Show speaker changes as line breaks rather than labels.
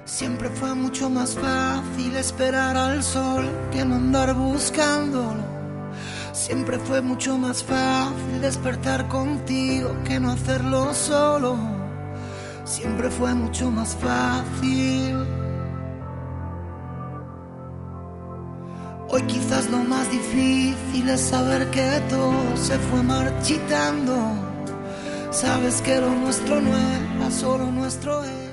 Siempre fue mucho más fácil esperar al sol que no andar buscándolo. Siempre fue mucho más fácil despertar contigo que no hacerlo solo. Siempre fue mucho más fácil. Hoy quizás lo más difícil es saber que todo se fue marchitando. Sabes que lo nuestro no era solo nuestro.